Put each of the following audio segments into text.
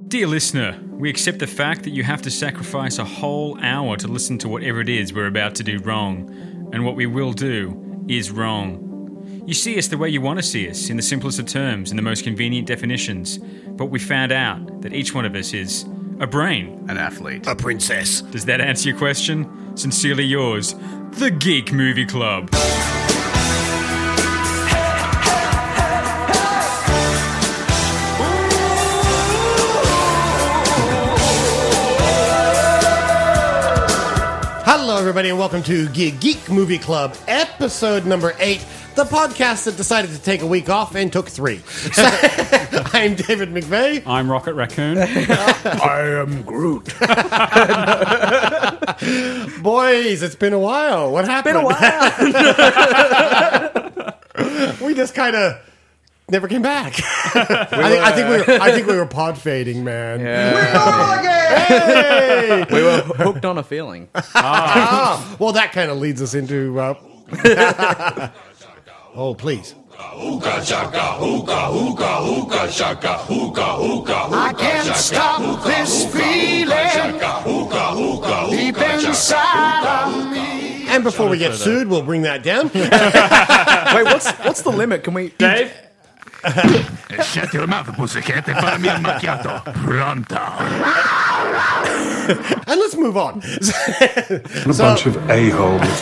Dear listener, we accept the fact that you have to sacrifice a whole hour to listen to whatever it is we're about to do wrong. And what we will do is wrong. You see us the way you want to see us, in the simplest of terms, in the most convenient definitions. But we found out that each one of us is a brain. An athlete. A princess. Does that answer your question? Sincerely yours, The Geek Movie Club. Hello, everybody, and welcome to Geek Movie Club, episode number 8, the podcast that decided to take a week off and took 3. So, I'm David McVeigh. I'm Rocket Raccoon. I am Groot. Boys, it's been a while. What happened? We just kind of never came back. I think we were pod fading, man. Hey! We were hooked on a feeling. Well, that kind of leads us into. Oh, please. I can't stop this feeling deep inside of me. And before we get sued, we'll bring that down. Wait, what's the limit? Can we... Dave? Shut your mouth, pussycat. Find me a macchiato. Pronto. And let's move on. A bunch of a-holes.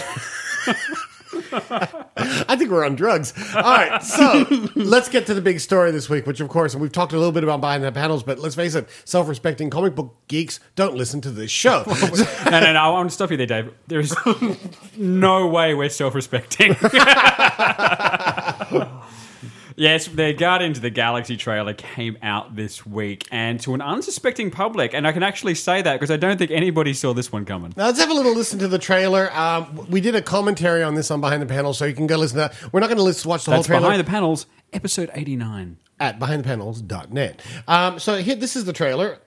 I think we're on drugs. All right, so let's get to the big story this week, which, of course, and we've talked a little bit about behind the panels, but let's face it, self-respecting comic book geeks don't listen to this show. No, I want to stop you there, Dave. There's no way we're self-respecting. Yes, the Guardians of the Galaxy trailer came out this week, and to an unsuspecting public, and I can actually say that because I don't think anybody saw this one coming. Now, let's have a little listen to the trailer. We did a commentary on this on Behind the Panels, so you can go listen to that. We're not going to watch the whole That's trailer. Behind the Panels, episode 89. At behindthepanels.net. So here, this is the trailer.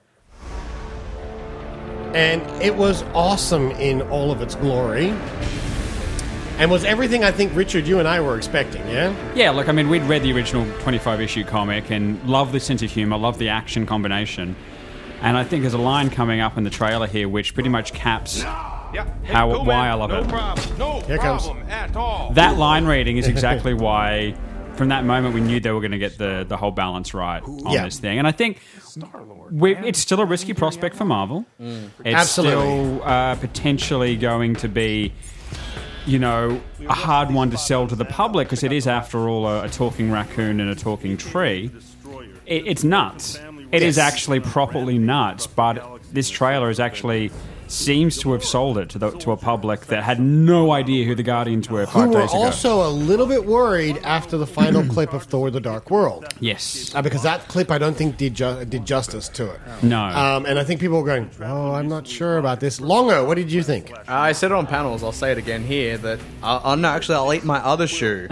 And it was awesome in all of its glory. And was everything I think, Richard, you and I were expecting, yeah? Yeah, look, I mean, we'd read the original 25-issue comic and loved the sense of humour, loved the action combination. And I think there's a line coming up in the trailer here which pretty much caps why I love it. Here it comes. That line reading is exactly why, from that moment, we knew they were going to get the whole balance right on this thing. And I think it's still a risky prospect for Marvel. It's Absolutely. still potentially going to be, you know, a hard one to sell to the public because it is, after all, a talking raccoon and a talking tree. It's nuts. It is actually properly nuts, but this trailer is actually seems to have sold it to a public that had no idea who the Guardians were 5 Who were days ago. also a little bit worried after the final clip of Thor: The Dark World. Yes. Because that clip, I don't think, did justice to it. No. And I think people were going, oh, I'm not sure about this. Longo, what did you think? I said it on panels, I'll say it again here, that I'll eat my other shoe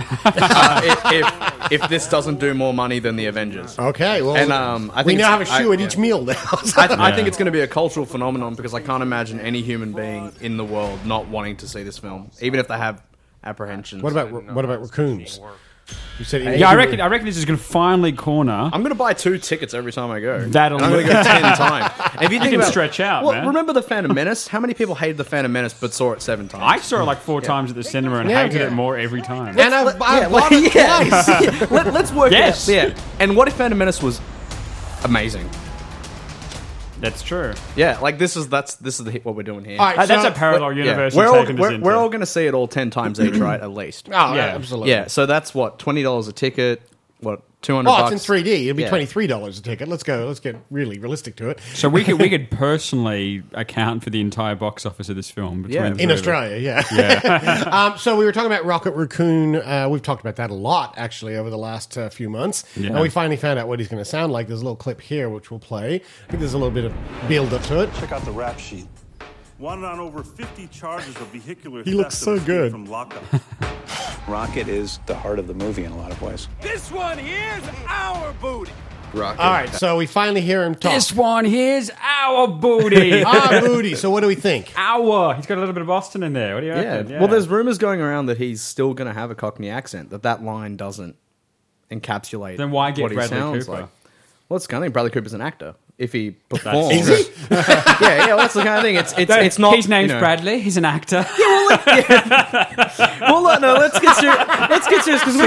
if this doesn't do more money than the Avengers. Okay, well, And I we think now have a it's- shoe at each meal now. I think it's going to be a cultural phenomenon because I can't imagine any human being in the world not wanting to see this film, even if they have apprehensions. What about raccoons? You said Yeah, I reckon this is going to finally corner. I'm going to buy 2 tickets every time I go. That'll- And I'm going to go 10 times. And if you think can about, stretch out, man. Remember the Phantom Menace? How many people hated the Phantom Menace but saw it 7 times? I saw it like 4 times at the cinema and hated it more every time. And I bought it twice. Let's work Yes. it out. Yeah. And what if Phantom Menace was amazing? That's true. Yeah, like this is what we're doing here. All right, That's so- a parallel universe. We're you've all, taken us into. we're all going to see it all 10 times each, right? At least. Oh, Yeah. absolutely. Yeah, so that's what, $20 a ticket, what, $200 Oh, bucks? it's in 3D. It'll be Yeah. $23 a ticket. Let's go. Let's get really realistic to it. So we could personally account for the entire box office of this film between Yeah. the In three of us. Australia, yeah. So we were talking about Rocket Raccoon. We've talked about that a lot, actually, over the last few months. Yeah. And we finally found out what he's going to sound like. There's a little clip here, which we'll play. I think there's a little bit of build-up to it. Check out the rap sheet. Wanted on over 50 charges of vehicular He looks theft so and escape good. from lockup. Rocket is the heart of the movie in a lot of ways. This one here's our booty. Rocket. All right, so we finally hear him talk. This one here's our booty. Ah, booty. So what do we think? Our. He's got a little bit of Boston in there. What do you Yeah. reckon? Well, there's rumors going around that he's still going to have a Cockney accent, that line doesn't encapsulate Then why get what he Bradley sounds Cooper? like. Well, it's kind of Bradley Cooper's an actor. if he performs. Is he? Yeah, well, that's the kind of thing. It's not. His name's you know. Bradley. He's an actor. Well, no, let's get serious because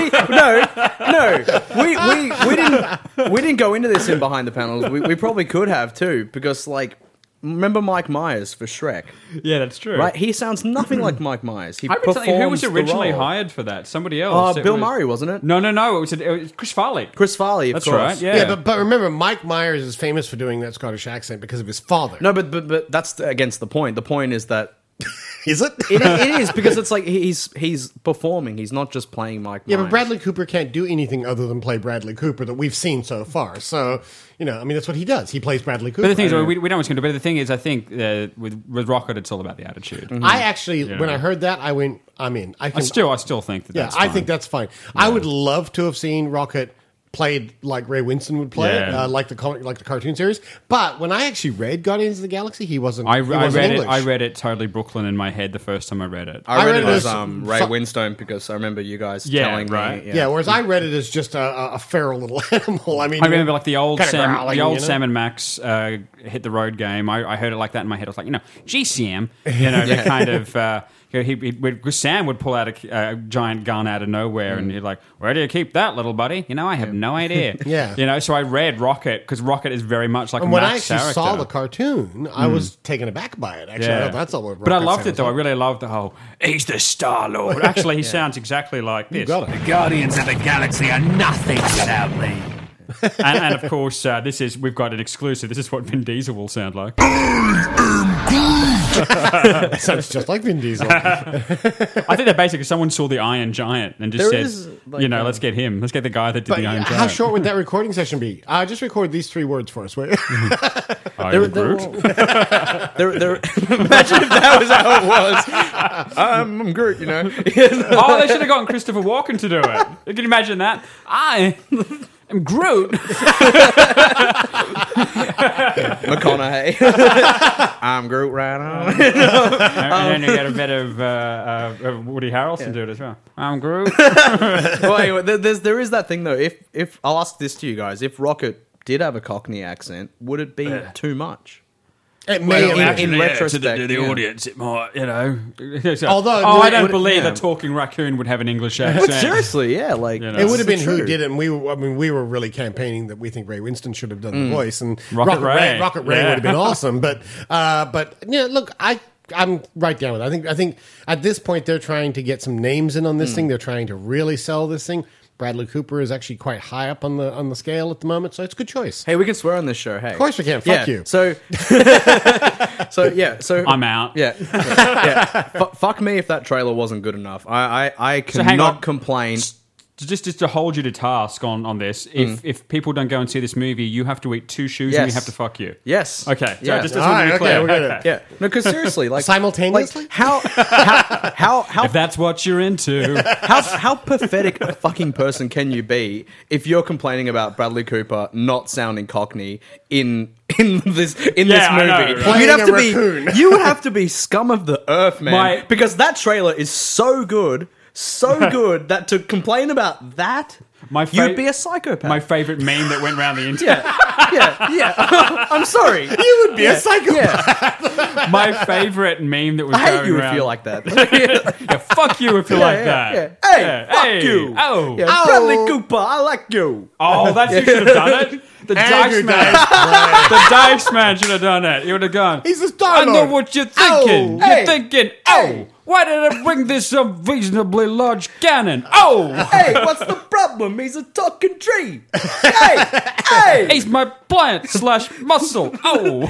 we didn't go into this in behind the panels. We probably could have too, because like, remember Mike Myers for Shrek, Yeah, that's true. right? He sounds nothing like Mike Myers. He I've been telling you, who was performs the originally role. hired for that? Somebody else. It Bill was- Murray, wasn't it? No. It was Chris Farley. Chris Farley, of That's course. right. Yeah. Yeah, but remember, Mike Myers is famous for doing that Scottish accent because of his father. No, but that's against the point. The point is that Is it? it is because it's like he's performing. He's not just playing Mike Yeah, Myers. but Bradley Cooper can't do anything other than play Bradley Cooper that we've seen so far. So, that's what he does. He plays Bradley Cooper. But the thing is, we know what's going to do. But the thing is, I think with Rocket, it's all about the attitude. Mm-hmm. I actually, when I heard that, I went, I'm in. I still think that. yeah, That's I fine. think that's fine. I would love to have seen Rocket played like Ray Winston would play it, Yeah. like the cartoon series. But when I actually read Guardians of the Galaxy, he wasn't. I he wasn't read English. it. I read it totally Brooklyn in my head the first time I read it. I read it as as Ray Winstone because I remember you guys telling right. me. Yeah, whereas I read it as just a feral little animal. I mean, I remember like the old kinda Sam, growling, the old you know? Sam and Max Hit the Road game. I heard it like that in my head. I was like, GCM. The kind of. Sam would pull out a giant gun out of nowhere, and he'd like, "Where do you keep that, little buddy?" I have no idea. Yeah. So I read Rocket because Rocket is very much like And a when I Max actually saw the character. cartoon, I was taken aback by it. Actually, I thought that's all. But I loved it though. I really loved the whole. He's the Star Lord. Actually, he sounds exactly like this. got it. The Guardians of the Galaxy are nothing without me. and of course, we've got an exclusive. This is what Vin Diesel will sound like. Sounds just like Vin Diesel. I think that basically someone saw the Iron Giant and just There said, is, like, let's get him. Let's get the guy that did But the Iron how Giant. short would that recording session be? Just record these 3 words for us. Wait. Iron Groot. Imagine if that was how it was. I'm Groot, Oh, they should have gotten Christopher Walken to do it. You can imagine that. I am Groot. McConaughey. I'm Groot right on. And then you get a bit of Woody Harrelson do it as well. I'm Groot. Well, anyway, there is that thing though. If I'll ask this to you guys, if Rocket did have a Cockney accent, would it be too much? It may in retrospect, to the audience, it might, Although- I don't would- believe yeah. a talking raccoon would have an English accent. But seriously, yeah, like It would have been true. who did it, and we were really campaigning that we think Ray Winston should have done the voice, and Rocket Ray. Rocket Ray Yeah. would have been awesome. But look, I'm right down with it. I think at this point they're trying to get some names in on this thing. They're trying to really sell this thing. Bradley Cooper is actually quite high up on the scale at the moment, so it's a good choice. Hey, we can swear on this show. Hey, Of course we can. Fuck you. So, so I'm out. Yeah. Fuck me if that trailer wasn't good enough. I hang cannot on. complain. Just to hold you to task on this, if people don't go and see this movie, you have to eat 2 shoes and we Yes. have to fuck you. Yes. Okay. So Yeah. just All want to right, be okay, clear. we're good. Okay. Yeah. No, because seriously, like Simultaneously? like, how If that's what you're into. how pathetic a fucking person can you be if you're complaining about Bradley Cooper not sounding Cockney in this Yeah, I know, movie? right? Playing You'd have a to be raccoon. you would have to be scum of the earth, man, My- because that trailer is so good that to complain about that, you'd be a psychopath. My favorite meme that went around the internet. yeah. I'm sorry. You would be a psychopath. Yeah, My favorite meme that was I hate going you around. if you're like that. Yeah, fuck you if you're like that. Yeah. Hey, fuck hey, you. Oh. Yeah, Bradley Cooper, I like you. Oh, that's you should have done it. The Andrew Dice Man. Dice. The Dice Man should have done it. He would have gone. He's a I Star-Lord. know what you're thinking. Oh, hey. You're thinking, oh, why did I bring this unreasonably large cannon? Oh, Hey, what's the problem? He's a talking tree. Hey. he's my plant / muscle. Oh.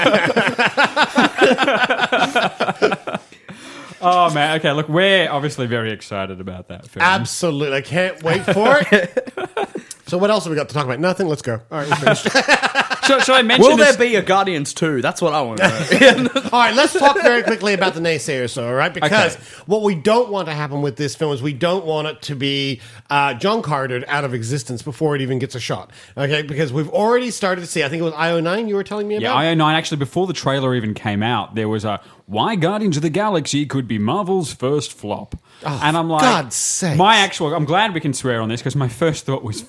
Oh, man. Okay, look, we're obviously very excited about that film. Absolutely. I can't wait for it. So what else have we got to talk about? Nothing. Let's go. All right, we're finished. Should I mention Will this? there be a Guardians 2? That's what I want to know. All right, let's talk very quickly about the naysayers, though, all right? Because Okay. what we don't want to happen with this film is we don't want it to be John Cartered out of existence before it even gets a shot, okay? Because we've already started to see, I think it was IO9 you were telling me Yeah, about? IO9, actually, before the trailer even came out, there was a why Guardians of the Galaxy could be Marvel's first flop. And I'm like, God's sakes. I'm glad we can swear on this because my first thought was,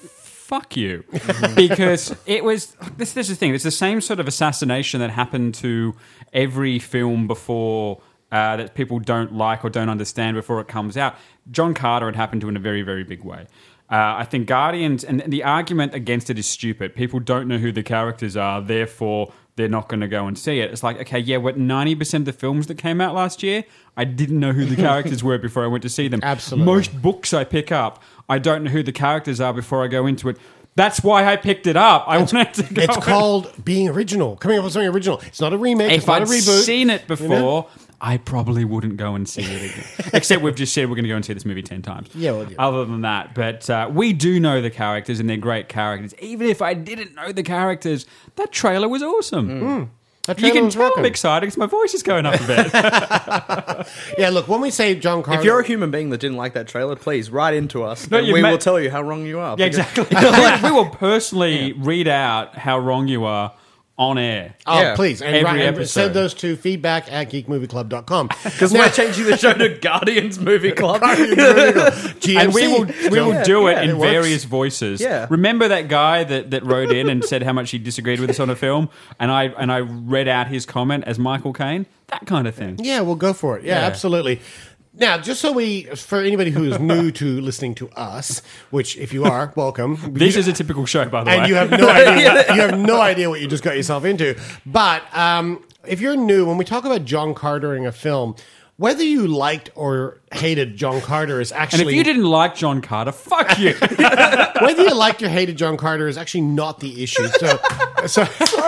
fuck you. Because it was... This is the thing. It's the same sort of assassination that happened to every film before... that people don't like or don't understand before it comes out. John Carter had happened to in a very, very big way. I think Guardians, and the argument against it is stupid. People don't know who the characters are, therefore they're not going to go and see it. It's like, okay, yeah, what 90% of the films that came out last year, I didn't know who the characters were before I went to see them. Absolutely. Most books I pick up, I don't know who the characters are before I go into it. That's why I picked it up. I wanted to go. It's called being original, coming up with something original. It's not a remake. It's If not I'd a reboot. seen it before, You know? I probably wouldn't go and see it again. Except we've just said we're going to go and see this movie 10 times. Yeah, well, yeah. Other than that, but we do know the characters and they're great characters. Even if I didn't know the characters, that trailer was awesome. That You trailer can was tell I'm rocking. excited because my voice is going up a bit. Yeah, look, when we say John Carter... If you're a human being that didn't like that trailer, please write into us, No, and you we ma- will tell you how wrong you are. Yeah, because- exactly. We will personally read out how wrong you are on air. Oh, Yeah. please. And, Every and episode. send those to feedback@geekmovieclub.com. Because we're changing the show to Guardians Movie Club. GMC. And we will do it yeah, in it works. various voices. Yeah. Remember that guy that wrote in and said how much he disagreed with us on a film, and I read out his comment as Michael Caine? That kind of thing. Yeah, we'll go for it. Yeah, absolutely. Now, just so for anybody who is new to listening to us, which if you are, welcome. This is a typical show, by the way. And you have no idea. You have no idea what you just got yourself into. But if you're new, when we talk about John Cartering a film, whether you liked or hated John Carter is and actually... if you didn't like John Carter, fuck you. whether you liked or hated John Carter is actually not the issue. So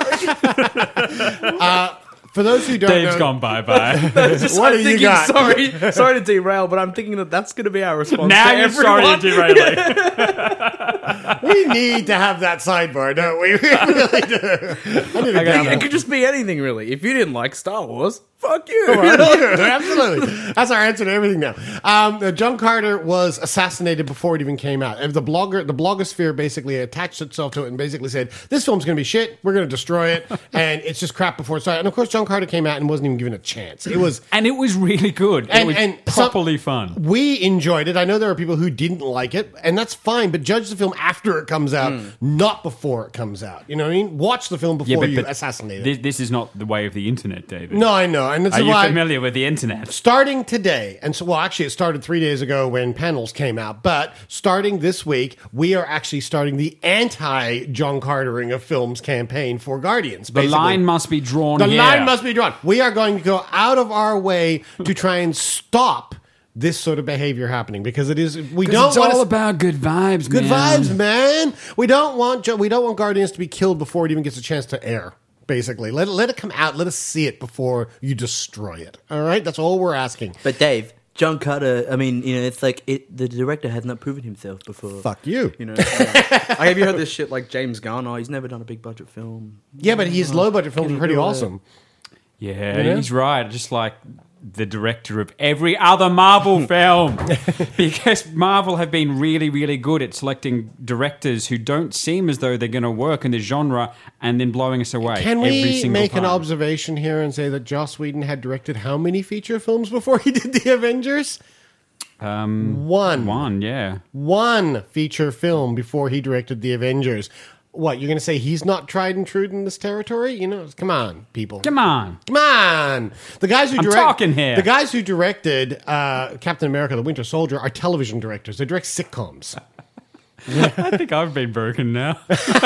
for those who don't Dave's know... gone bye-bye. What do you got? Sorry to derail, but I'm thinking that's going to be our response Now to you're everyone. sorry to derail it. We need to have that sidebar, don't we? We really do. I need to grab It could just be anything, really. If you didn't like Star Wars, fuck you. Absolutely. That's our answer to everything now. John Carter was assassinated before it even came out. The blogosphere basically attached itself to it and basically said, this film's going to be shit, we're going to destroy it, and it's just crap before it started. And of course, John Carter came out and wasn't even given a chance. It was... And it was really good. It was properly fun. We enjoyed it. I know there are people who didn't like it, and that's fine, but judge the film after it comes out, not before it comes out. You know what I mean? Watch the film before you assassinate it. This is not the way of the internet, David. No, I know. And Are you familiar with the internet? Starting today, and so, well, actually, it started 3 days ago when Panels came out, but starting this week, we are actually starting the anti-John Cartering of films campaign for Guardians. The basically. line must be drawn The here. line must be drawn. We are going to go out of our way to try and stop this sort of behavior happening because it is. We don't It's want all about good vibes, good man. vibes, man. We don't want Guardians to be killed before it even gets a chance to air. Basically, let it come out. Let us see it before you destroy it. All right, that's all we're asking. But Dave, John Carter, I mean, it's like the director has not proven himself before. Fuck you. Have you heard this shit like James Gunn? Oh, he's never done a big budget film. Yeah, but his low budget films are pretty awesome. Yeah, he's right. Just like the director of every other Marvel film. Because Marvel have been really, really good at selecting directors who don't seem as though they're going to work in the genre and then blowing us away. Can every we single make time. an observation here and say that Joss Whedon had directed how many feature films before he did the Avengers? One. Yeah. One feature film before he directed the Avengers. What, you're going to say he's not tried and true in this territory? You know, come on, people. Come on. Come on. The guys who I'm talking here. The guys who directed Captain America: The Winter Soldier are television directors. They direct sitcoms. I think I've been broken now.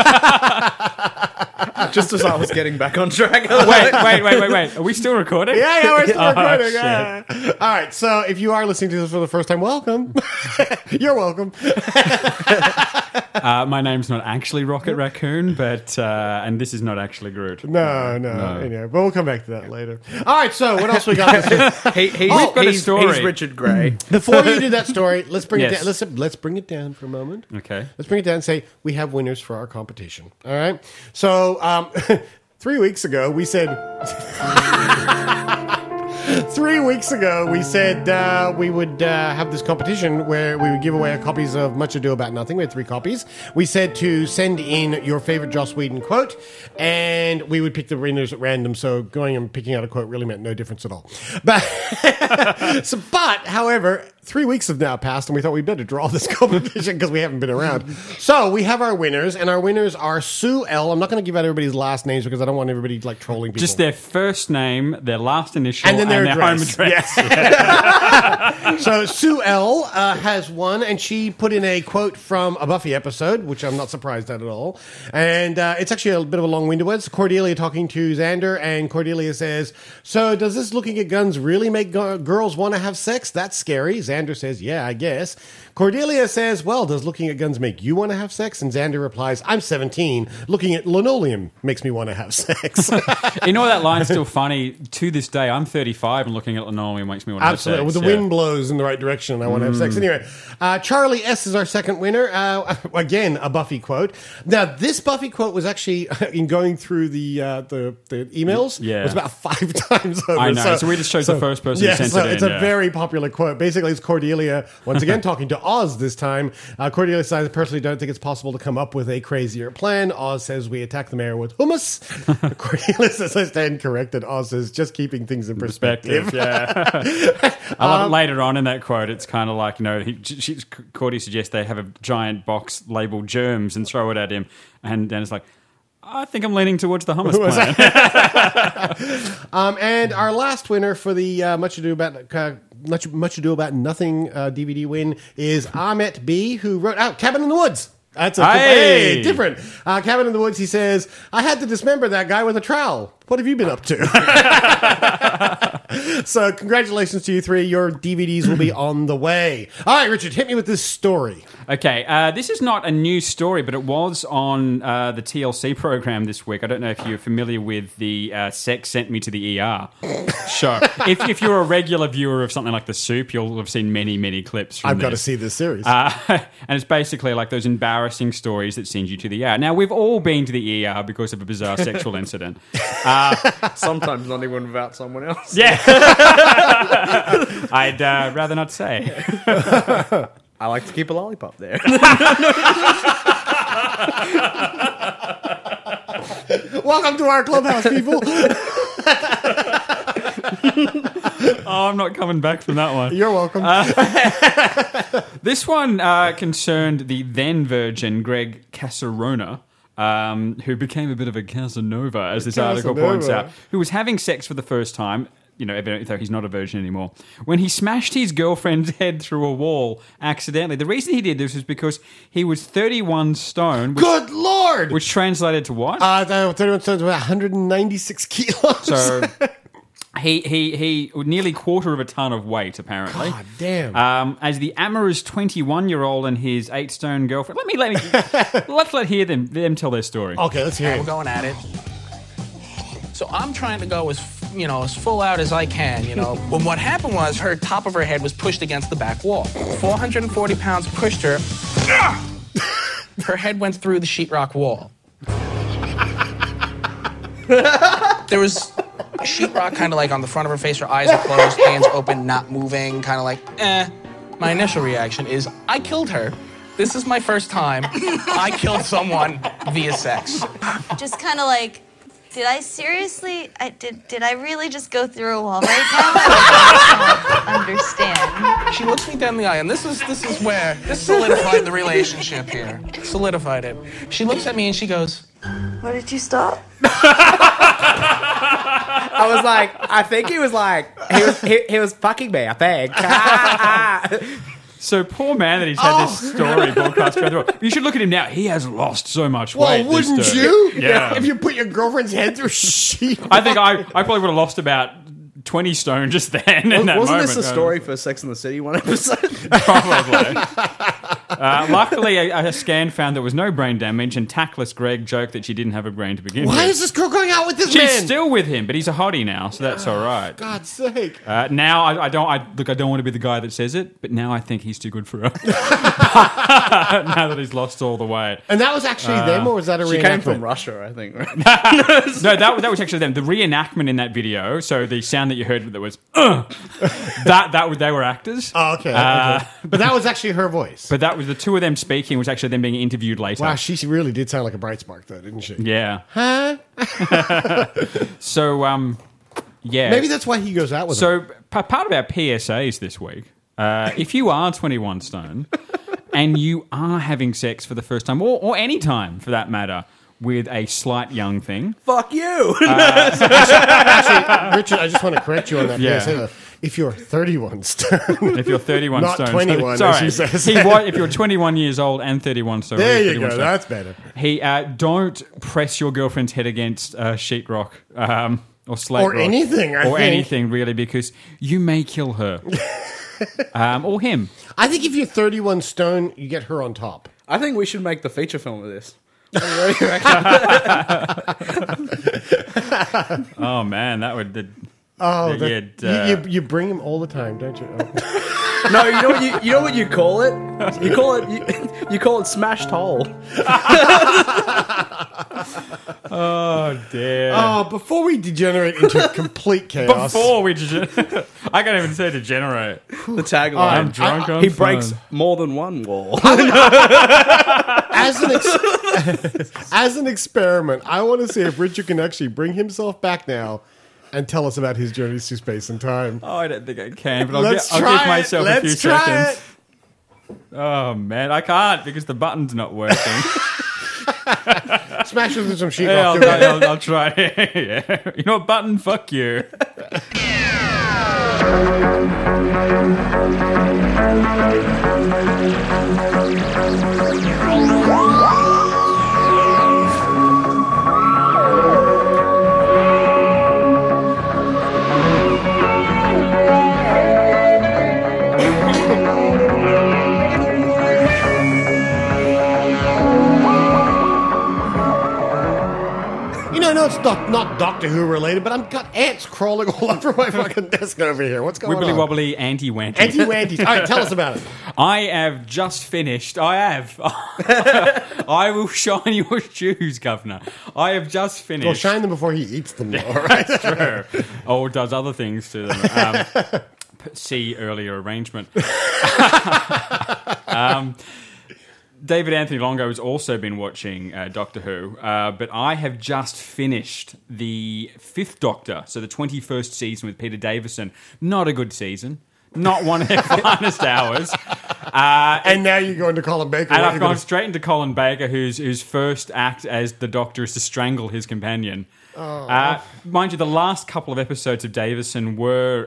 Just as I was getting back on track. Wait. Are we still recording? Yeah, we're still recording. shit. Yeah. All right, so if you are listening to this for the first time, welcome. You're welcome. My name's not actually Rocket Raccoon, but and this is not actually Groot. No. Anyway, but we'll come back to that later. All right, so what else we got? He's got a story. He's Richard Gray. Before you do that story, let's bring Yes. it down. Let's bring it down for a moment. Okay. Let's bring it down and say we have winners for our competition. All right. So 3 weeks ago we said. 3 weeks ago, we said we would have this competition where we would give away copies of Much Ado About Nothing. We had 3 copies. We said to send in your favorite Joss Whedon quote, and we would pick the winners at random. So going and picking out a quote really meant no difference at all. But, however, 3 weeks have now passed, and we thought we'd better draw this competition because we haven't been around. So we have our winners, and our winners are Sue L. I'm not going to give out everybody's last names because I don't want everybody like trolling people. Just their first name, their last initial, and then their home address. address. Yeah. So Sue L. Has won, and she put in a quote from a Buffy episode, which I'm not surprised at all. And it's actually a bit of a long-winded one. It's Cordelia talking to Xander, and Cordelia says, "So does this looking at guns really make girls want to have sex? That's scary." Xander says, "Yeah, I guess." Cordelia says, "Well, does looking at guns make you want to have sex?" And Xander replies, "I'm 17. Looking at linoleum makes me want to have sex." You know that line's still funny to this day. I'm 35 and looking at linoleum makes me want to have sex. Absolutely. When the wind blows in the right direction, I want to have sex. Anyway, Charlie S. is our second winner. Again, a Buffy quote. Now, this Buffy quote was actually, in going through the emails, was about 5 times over. I know. So we just chose the first person who sent it in. It's a very popular quote. Basically, it's Cordelia, once again, talking to Oz this time. Cordelia says, "I personally don't think it's possible to come up with a crazier plan." Oz says, "We attack the mayor with hummus." Cordelia says, "I stand corrected." Oz says, "Just keeping things in perspective." Yeah. I love it later on in that quote. It's kind of like, Cordy suggests they have a giant box labeled germs and throw it at him. And Dan is like, "I think I'm leaning towards the hummus plan." And our last winner for the Much Ado About Nothing DVD win is Ahmet B, who wrote out Cabin in the Woods. That's a different. Cabin in the Woods, he says, "I had to dismember that guy with a trowel. What have you been up to?" So congratulations to you three. Your DVDs will be on the way. All right, Richard, hit me with this story. Okay, this is not a new story, but it was on the TLC program this week. I don't know if you're familiar with the Sex Sent Me to the ER show. If you're a regular viewer of something like The Soup, you'll have seen many, many clips from I've got to see this series. And it's basically like those embarrassing stories that send you to the ER. Now, we've all been to the ER because of a bizarre sexual incident. Sometimes not even without someone else. Yeah. I'd rather not say. I like to keep a lollipop there. Welcome to our clubhouse, people. Oh, I'm not coming back from that one. You're welcome. This one concerned the then virgin Greg Casarona, who became a bit of a Casanova, as this article points out, who was having sex for the first time, though he's not a virgin anymore, when he smashed his girlfriend's head through a wall accidentally. The reason he did this was because he was 31 stone. Good Lord! Which translated to what? 31 stones, about 196 kilos. So he nearly quarter of a ton of weight, apparently. God damn. As the amorous 21-year-old and his 8-stone girlfriend. Let's let them tell their story. Okay, let's hear it. We're going at it. So I'm trying to go as full out as I can, When what happened was her top of her head was pushed against the back wall. 440 pounds pushed her. Her head went through the sheetrock wall. There was sheetrock kind of like on the front of her face. Her eyes are closed, hands open, not moving, kind of like, My initial reaction is, I killed her. This is my first time I killed someone via sex. Just kind of like, did I seriously? Did I really just go through a wall right now? I don't understand. She looks me dead in the eye, and this is where this solidified the relationship here. Solidified it. She looks at me and she goes, "Why did you stop?" I was like, I think he was fucking me, I think. So poor man that he's had this story broadcast around the world. You should look at him now. He has lost so much weight. Well, wouldn't you? Yeah. If you put your girlfriend's head through sheet. I think I probably would have lost about 20 stone just then. Wasn't this a story for Sex and the City one episode? Probably. Luckily, a scan found there was no brain damage, and tactless Greg joked that she didn't have a brain to begin with. Why is this girl going out with this man? She's still with him, but he's a hottie now, so that's all right. God's sake. Now, I don't want to be the guy that says it, but now I think he's too good for her. Now that he's lost all the weight. And that was actually them, or was that a reenactment? She came from Russia, I think, right? No, that was actually them. The reenactment in that video, so the sound that you heard that was, they were actors. Oh, okay. But that was actually her voice. But that was the two of them speaking, was actually them being interviewed later. Wow, she really did sound like a bright spark, though, didn't she? Yeah. Huh? So, yeah. Maybe that's why he goes out with her. So, part of our PSAs this week if you are 21 stone and you are having sex for the first time, or any time for that matter, with a slight young thing. Fuck you! Actually, Richard, I just want to correct you on that. Yeah. If you're 31 stone. If you're 31 not stone. 21, sorry. as she says. If you're 21 years old and 31 stone. There you 31 go. stone. That's better. Don't press your girlfriend's head against sheetrock or slate Or rock. anything, I Or think. anything, really, because you may kill her. Or him. I think if you're 31 stone, you get her on top. I think we should make the feature film of this. Oh, man, that would... You bring him all the time, don't you? Oh. No, you know what you call it? You call it smashed hole. Oh, dear. Oh, before we degenerate into complete chaos. I can't even say degenerate. The tagline. I'm drunk on He fun. breaks more than one wall. As an experiment, I want to see if Richard can actually bring himself back now and tell us about his journeys through space and time. Oh, I don't think I can, but I'll give myself a few seconds. Oh, man, I can't because the button's not working. Smash it with some sheet Yeah, rock. I'll try. Yeah. You know what, button? Fuck you. I know it's not Doctor Who related, but I've got ants crawling all over my fucking desk over here. What's going Wibbly on? wobbly anti-wanty. Anti-wanties. All right, tell us about it. I have just finished. I will shine your shoes, Governor. I have just finished. Well, shine them before he eats them, though, all right? That's true. Or does other things to them. See earlier arrangement. David Anthony Longo has also been watching Doctor Who, but I have just finished the 5th Doctor, so the 21st season with Peter Davison. Not a good season. Not one of their finest hours. And now you're going to Colin Baker. And I've gone straight into Colin Baker, whose first act as the Doctor is to strangle his companion. Mind you, the last couple of episodes of Davison were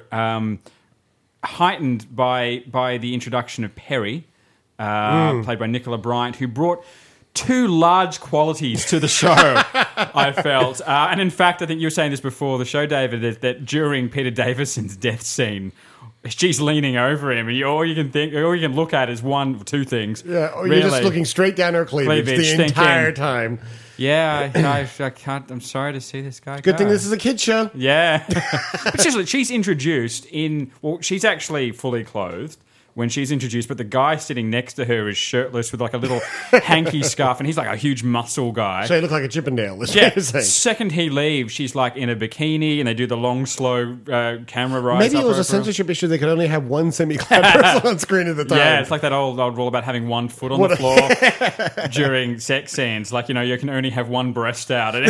heightened by the introduction of Perry, played by Nicola Bryant, who brought 2 large qualities to the show, I felt. And in fact, I think you were saying this before the show, David, that during Peter Davison's death scene, she's leaning over him, and all you can look at is 1 or 2 things. Yeah, or you're just looking straight down her cleavage the entire time. Yeah, I can't. I'm sorry to see this guy. Good thing this is a kid's show. Yeah, but seriously, she's introduced in. Well, she's actually fully clothed when she's introduced, but the guy sitting next to her is shirtless with like a little hanky scarf, and he's like a huge muscle guy. So he looked like a Chippendale. Yeah. Second he leaves, she's like in a bikini, and they do the long, slow camera rise. Maybe it was a censorship issue. They could only have one semi-clad person on screen at the time. Yeah, it's like that old rule about having 1 foot on the floor during sex scenes. Like, you can only have 1 breast out. You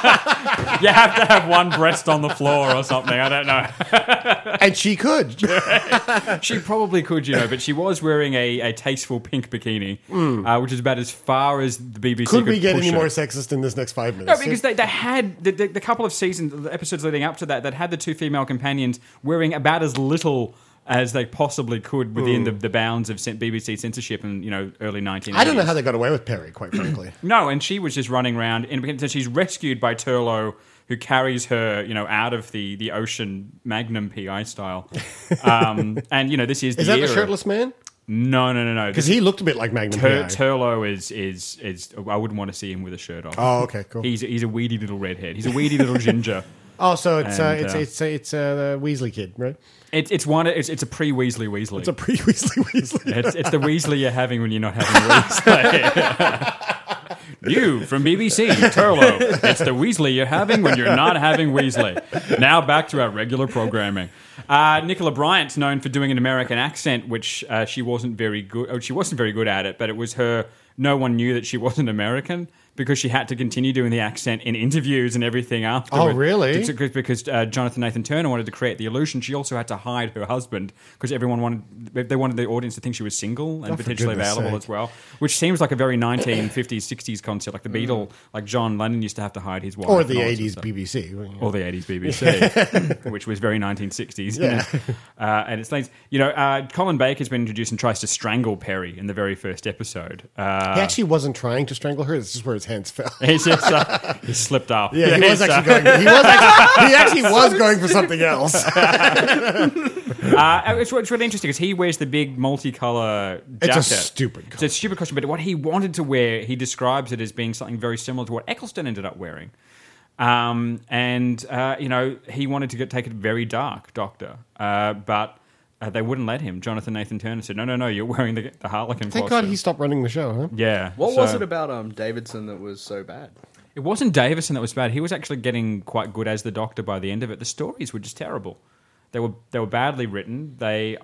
have to have 1 breast on the floor or something. I don't know. And she could. She probably could, but she was wearing a tasteful pink bikini, which is about as far as the BBC could we get push any it. more sexist in this next 5 minutes? No, because they had the couple of the episodes leading up to that had the 2 female companions wearing about as little as they possibly could within the bounds of BBC censorship in early 1980s. I don't know how they got away with Perry, quite frankly. No, and she was just running around, and she's rescued by Turlough, who carries her, out of the ocean Magnum PI style. And, this is the Is that era. the shirtless man? No. Because he looked a bit like Magnum PI. Turlough is I wouldn't want to see him with a shirt off. Oh, okay, cool. He's a weedy little redhead. He's a weedy little ginger. Oh, so it's the Weasley kid, right? It's a pre-Weasley Weasley. It's a pre-Weasley Weasley. It's the Weasley you're having when you're not having Weasley. You from BBC, Turlough. It's the Weasley you're having when you're not having Weasley. Now back to our regular programming. Nicola Bryant's known for doing an American accent, which she wasn't very good. She wasn't very good at it, but it was her. No one knew that she wasn't American because she had to continue doing the accent in interviews and everything after. Oh, really? Because Jonathan Nathan Turner wanted to create the illusion. She also had to hide her husband because everyone wanted the audience to think she was single and potentially available as well, which seems like a very 1950s, 60s concept, like the Beatle, like John Lennon used to have to hide his wife. Or the 80s BBC. Or the 80s BBC, which was very 1960s. Yeah. And it's like, Colin Baker's been introduced and tries to strangle Perry in the very first episode. He actually wasn't trying to strangle her. This is where his hands fell. He slipped up. Yeah, he was actually going. He actually was going for something else. It's really interesting because he wears the big multicolor jacket. It's a stupid It's a stupid costume, but what he wanted to wear, he describes it as being something very similar to what Eccleston ended up wearing. He wanted to take it very dark, Doctor, but they wouldn't let him. Jonathan Nathan Turner said, no, you're wearing the Harlequin Thank costume. God he stopped running the show, huh? Yeah. What was it about Davidson that was so bad? It wasn't Davison that was bad. He was actually getting quite good as the Doctor by the end of it. The stories were just terrible. They were badly written.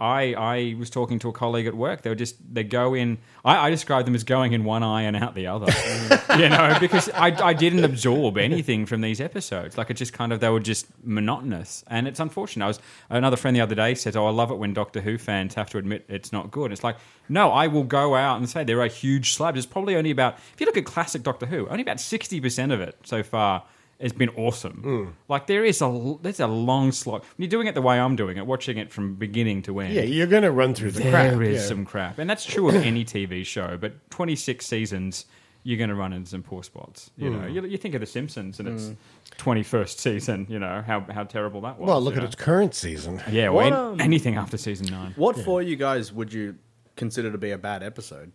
I was talking to a colleague at work. They go in. I described them as going in one eye and out the other. Because I didn't absorb anything from these episodes. Like, it just they were just monotonous, and it's unfortunate. Another friend the other day said, "Oh, I love it when Doctor Who fans have to admit it's not good." It's like, no, I will go out and say there are huge slabs. There's probably only about, if you look at classic Doctor Who, only about 60% of it so far has been awesome. Like, there's a long slog. When you're doing it the way I'm doing it, watching it from beginning to end. Yeah, you're going to run through the crap. There is some crap. And that's true of any TV show, but 26 seasons, you're going to run into some poor spots. You think of The Simpsons and its 21st season, how terrible that was. Well, look at its current season. Yeah, anything after season 9. What for you guys would you consider to be a bad episode?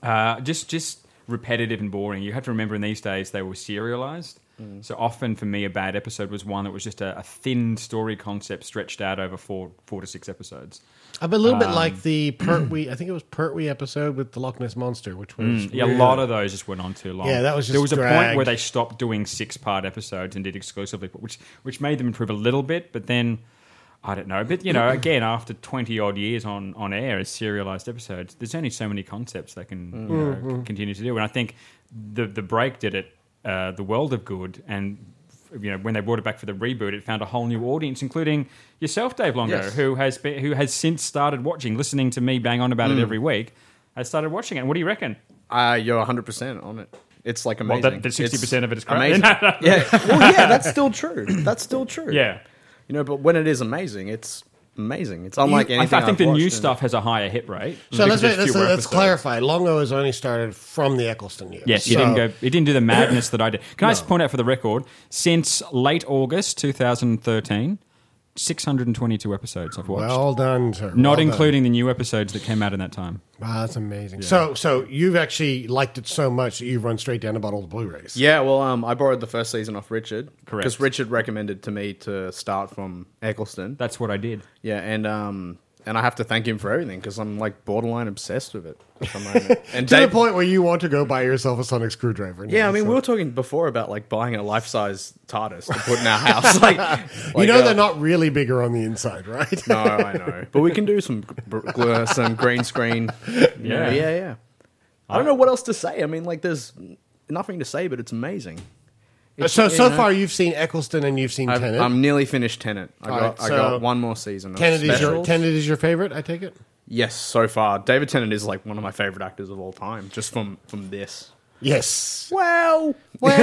Just repetitive and boring. You have to remember in these days they were serialized. So often for me a bad episode was one that was just a thin story concept stretched out over 4 to 6 episodes. A little bit like the Pertwee, I think it was Pertwee episode with the Loch Ness Monster, which was a lot of those just went on too long. Yeah, that was just there was dragged. a point where they stopped doing 6-part episodes and did exclusively, which made them improve a little bit, but then I don't know. But, again, after 20-odd years on air as serialized episodes, there's only so many concepts they can continue to do. And I think the break did it, The World of Good, and when they brought it back for the reboot, it found a whole new audience, including yourself, Dave Longo, Yes. who has since started watching, listening to me bang on about it every week, has started watching it. What do you reckon? You're 100% on it. It's like amazing. Well, the 60% of it is crap. amazing. Yeah, that's still true. That's still true. Yeah. But when it is amazing, it's amazing. It's unlike anything I think the I've new watched, stuff has a higher hit rate. So because there's let's fewer episodes. clarify. Longo has only started from the Eccleston years. Yes, he didn't do the madness that I did. Can I just point out for the record, since late August 2013, 622 episodes I've watched. Well done, sir. Not Well including the new episodes that came out in that time. Wow, that's amazing. Yeah. So you've actually liked it so much that you've run straight down and bought all the Blu-rays. Yeah, well, I borrowed the first season off Richard. Correct. Because Richard recommended to me to start from Eccleston. That's what I did. Yeah, and I have to thank him for everything because I'm like borderline obsessed with it at the moment. And to the point where you want to go buy yourself a sonic screwdriver. Yeah, we were talking before about like buying a life-size TARDIS to put in our house. They're not really bigger on the inside, right? No, I know, but we can do some green screen. Yeah. I don't know what else to say. I mean, there's nothing to say, but it's amazing. So far you've seen Eccleston and you've seen Tennant. I'm nearly finished Tennant. I got one more season. Tennant is your favorite, I take it? Yes, so far. David Tennant is like one of my favorite actors of all time, just from this. Yes. Well.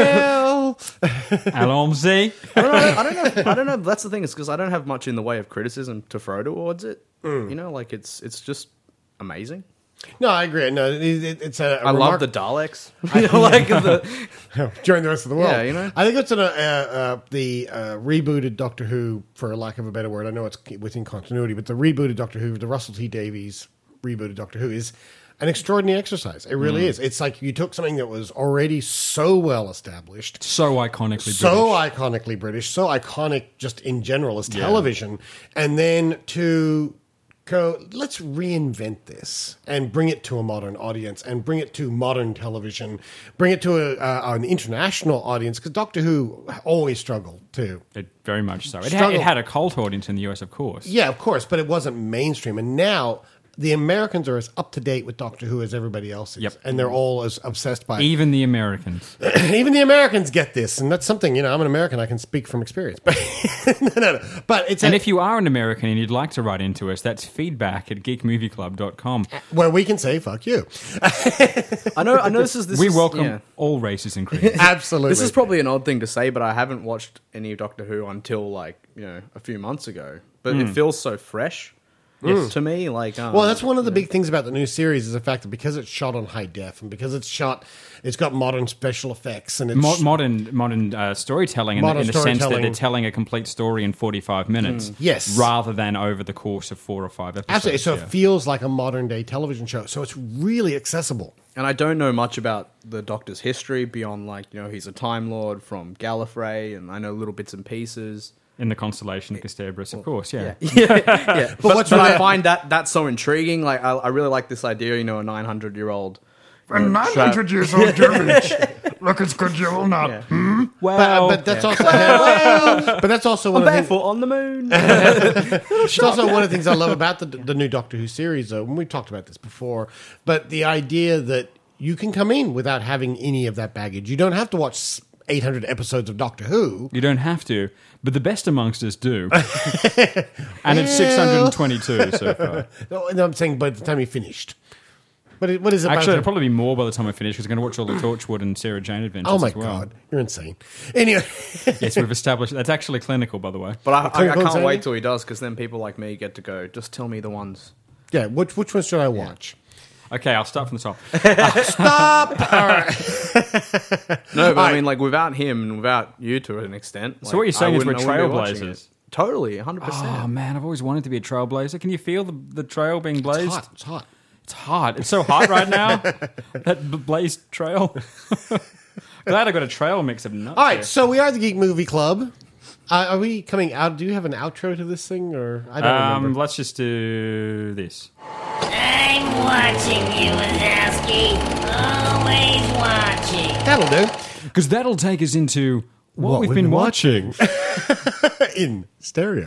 Allons-y. I don't know. That's the thing. It's because I don't have much in the way of criticism to throw towards it. It's just amazing. No, I agree. No, it's I love the Daleks. During the rest of the world. Yeah, I think it's the rebooted Doctor Who, for lack of a better word. I know it's within continuity, but the rebooted Doctor Who, the Russell T Davies rebooted Doctor Who, is an extraordinary exercise. It really is. It's like you took something that was already so well established, so iconically British, so iconic just in general as television, and then to go, let's reinvent this and bring it to a modern audience and bring it to modern television, bring it to an international audience, because Doctor Who always struggled too. It very much so. It had a cult audience in the US, of course. Yeah, of course, but it wasn't mainstream. And now the Americans are as up to date with Doctor Who as everybody else is, and they're all as obsessed by it. Even the Americans. Even the Americans get this, and that's something, I'm an American, I can speak from experience. But no. But it's if you are an American and you'd like to write into us, that's feedback@geekmovieclub.com, where we can say fuck you. I know we welcome all races and creeds. Absolutely. This is probably an odd thing to say, but I haven't watched any Doctor Who until a few months ago. But it feels so fresh. Yes. To me, well, that's one of the big things about the new series is the fact that because it's shot on high def and because it's got modern special effects and it's modern storytelling in the sense that they're telling a complete story in 45 minutes, yes, rather than over the course of 4 or 5 episodes. Absolutely, so it feels like a modern day television show. So it's really accessible. And I don't know much about the Doctor's history beyond he's a Time Lord from Gallifrey, and I know little bits and pieces. In the constellation of Castabris, of course, yeah. But I find that's so intriguing. I really like this idea, a 900-year-old. A 900-year-old Dervish. Look, it's good you will not. Yeah. Well, but that's also but that's also one of the things on the moon. It's also one of the things I love about the new Doctor Who series, though, and we've talked about this before, but the idea that you can come in without having any of that baggage. You don't have to watch 800 episodes of Doctor Who. You don't have to, but the best amongst us do. And it's 622 so far. No, I'm saying by the time you finished. But what is it? Actually, it'll probably be more by the time I finish because I'm going to watch all the Torchwood and Sarah Jane adventures. Oh my as well. God, you're insane. Anyway, yes, we've established that's actually clinical, by the way. But I can't wait till he does, because then people like me get to go. Just tell me the ones. Yeah, which ones should I watch? Okay, I'll start from the top. Stop! All right. No, but I mean, without him and without you to an extent. So what you're saying is we're trailblazers. Totally, 100%. Oh, man, I've always wanted to be a trailblazer. Can you feel the trail being blazed? It's hot. It's hot. It's so hot right now. That blazed trail. Glad I got a trail mix of nuts. All right, here. so we are the Geek Movie Club. Are we coming out? Do you have an outro to this thing, or I don't remember? Let's just do this. I'm watching you, Wazowski. Always watching. That'll do. Because that'll take us into what we've been watching. In stereo.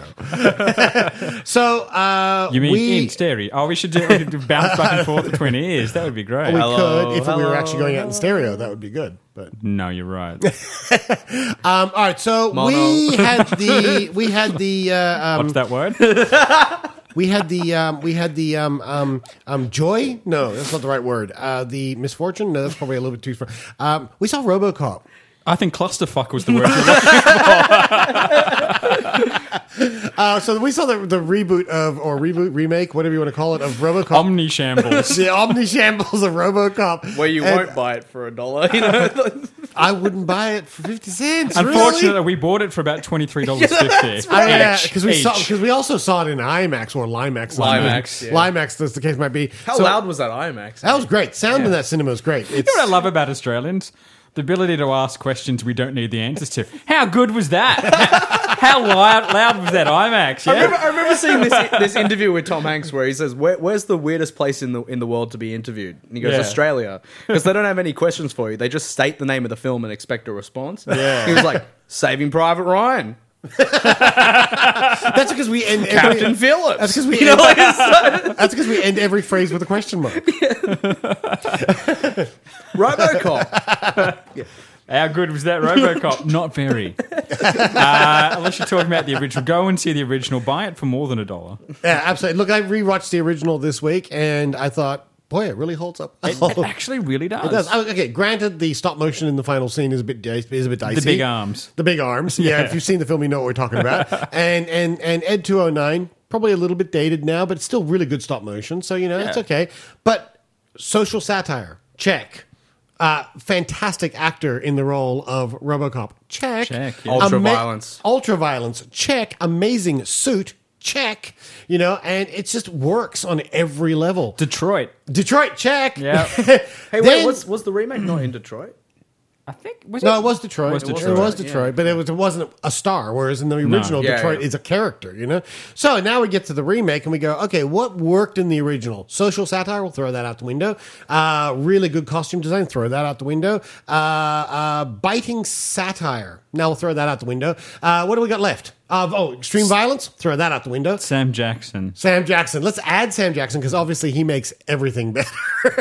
So, you mean in stereo? Oh, we should bounce back and forth between ears. That would be great. We could if we were actually going out in stereo. That would be good. But no, you're right. All right, so we had the what's that word? We had the joy. No, that's not the right word. The misfortune. No, that's probably a little bit too far. We saw RoboCop. I think clusterfuck was the word you're looking for. So we saw the reboot remake, whatever you want to call it, of RoboCop. Omnishambles. The Omnishambles of RoboCop. Where you won't buy it for $1, I wouldn't buy it for 50 cents. Unfortunately, really? we bought it for about $23.50. Yeah, because we also saw it in IMAX or Limax. Limax, Limax, as the case might be. How loud was that IMAX? That was great. Sound in that cinema was great. You know what I love about Australians? The ability to ask questions we don't need the answers to. How good was that? How loud was that IMAX? Yeah? I remember seeing this interview with Tom Hanks where he says, "Where's the weirdest place in the world to be interviewed?" And he goes, "Australia," because they don't have any questions for you. They just state the name of the film and expect a response. Yeah. He was like, "Saving Private Ryan." That's because we end Captain Phillips. That's because we end. That's because we end every phrase with a question mark. RoboCop. How good was that RoboCop? Not very. Unless you're talking about the original. Go and see the original. Buy it for more than $1. Yeah, absolutely. Look, I rewatched the original this week, and I thought, boy, it really holds up. It actually really does. It does. Okay, granted, the stop motion in the final scene is a bit dicey. The big arms. The big arms. Yeah, if you've seen the film, you know what we're talking about. and Ed 209, probably a little bit dated now, but it's still really good stop motion. So, it's okay. But social satire, check. Fantastic actor in the role of RoboCop, check. Yeah. Ultra-violence. Ultra-violence, check. Amazing suit, check. And it just works on every level. Detroit, check. Yeah. Hey, wait, was the remake not in Detroit? I think it was Detroit. It was Detroit, but it wasn't a star. Whereas in the original, Detroit is a character. So now we get to the remake and we go, okay, what worked in the original? Social satire, we'll throw that out the window. Really good costume design, throw that out the window. Biting satire, now we'll throw that out the window. What do we got left? Extreme Violence? Throw that out the window. Sam Jackson. Let's add Sam Jackson because obviously he makes everything better.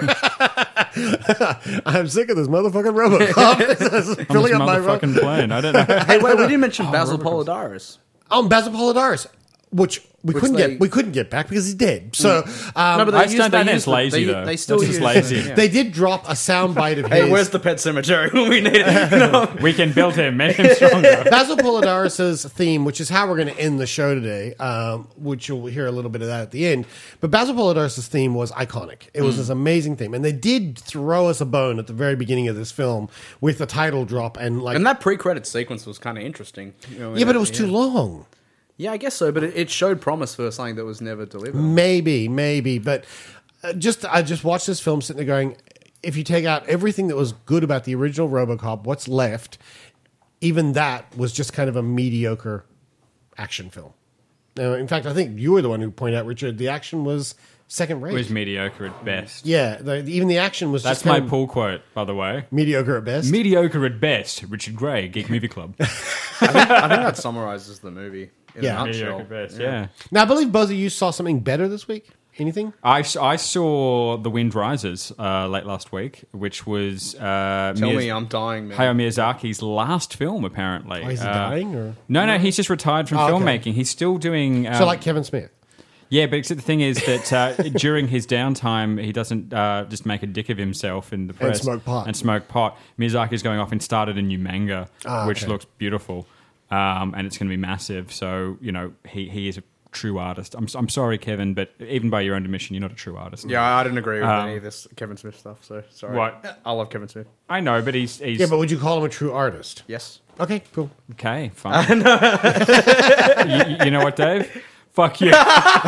I'm sick of this motherfucking RoboCop. Filling up my motherfucking plane. I don't know. Hey, wait, we didn't mention Basil Polidaris. Basil Polidaris, which we couldn't get back because he's dead. So no, but I still think it's lazy though. They still use lazy. Yeah. They did drop a soundbite of his. Hey, where's the Pet Cemetery when we need it? We can build him, make him stronger. Basil Polidaris' theme, which is how we're going to end the show today, which you'll hear a little bit of that at the end. But Basil Polidaris' theme was iconic. It was this amazing theme, and they did throw us a bone at the very beginning of this film with the title drop and that pre-credit sequence was kind of interesting. But it was too long. Yeah, I guess so, but it showed promise for something that was never delivered. Maybe, but I just watched this film sitting there going, if you take out everything that was good about the original RoboCop, what's left? Even that was just kind of a mediocre action film. Now, in fact, I think you were the one who pointed out, Richard, the action was second rate. It was mediocre at best. Yeah, even the action was That's just my pull quote, by the way. Mediocre at best? Mediocre at best. Richard Gray, Geek Movie Club. I think that summarizes the movie in a nutshell. Mediocre at best, yeah. Now, I believe both of you saw something better this week. Anything? I saw The Wind Rises late last week, which was Tell me I'm dying, man. Hayao Miyazaki's last film, apparently. Is he dying? Or? No, he's just retired from filmmaking. Okay. He's still doing... so like Kevin Smith? Yeah, but except the thing is that during his downtime, he doesn't just make a dick of himself in the press. And smoke pot. Miyazaki's going off and started a new manga, which looks beautiful. And it's going to be massive. So, he is a true artist. I'm sorry, Kevin, but even by your own admission, you're not a true artist. Yeah, I didn't agree with any of this Kevin Smith stuff, so sorry. What? I love Kevin Smith. I know, but he's... Yeah, but would you call him a true artist? Yes. Okay, cool. Okay, fine. You know what, Dave? Fuck you.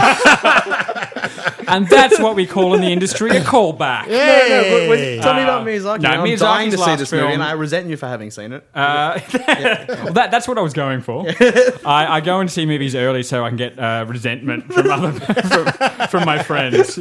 And that's what we call in the industry a callback. Hey. Tell me about Miyazaki. No, I'm Miyazaki's dying to see last this film, movie, and I resent you for having seen it. Well, that's what I was going for. I go and see movies early so I can get resentment from my friends.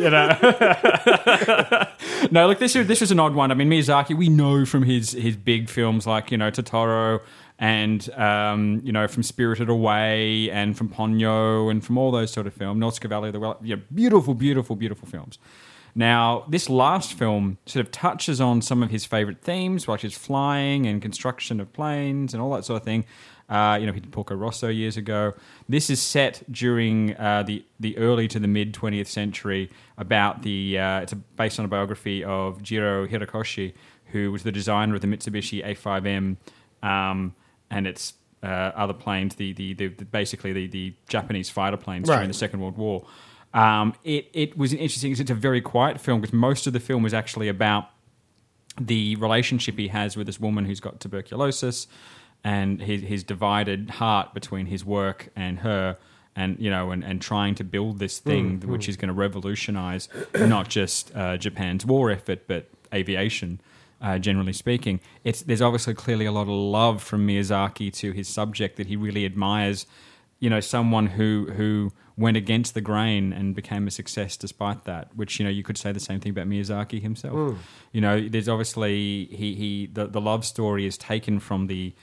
No, look, this was an odd one. I mean, Miyazaki, we know from his big films like Totoro and from Spirited Away and from Ponyo and from all those sort of films, Nautical Valley of the Well, beautiful, beautiful, beautiful films. Now, this last film sort of touches on some of his favorite themes, like his flying and construction of planes and all that sort of thing. He did Porco Rosso years ago. This is set during the early to the mid 20th century. It's based on a biography of Jiro Hirakoshi, who was the designer of the Mitsubishi A5M and its other planes, basically the Japanese fighter planes during the Second World War. It was interesting because it's a very quiet film because most of the film was actually about the relationship he has with this woman who's got tuberculosis and his divided heart between his work and her and trying to build this thing which is going to revolutionize not just Japan's war effort but aviation. Generally speaking, there's obviously clearly a lot of love from Miyazaki to his subject that he really admires. Someone who went against the grain and became a success despite that. Which you could say the same thing about Miyazaki himself. There's obviously the love story is taken from the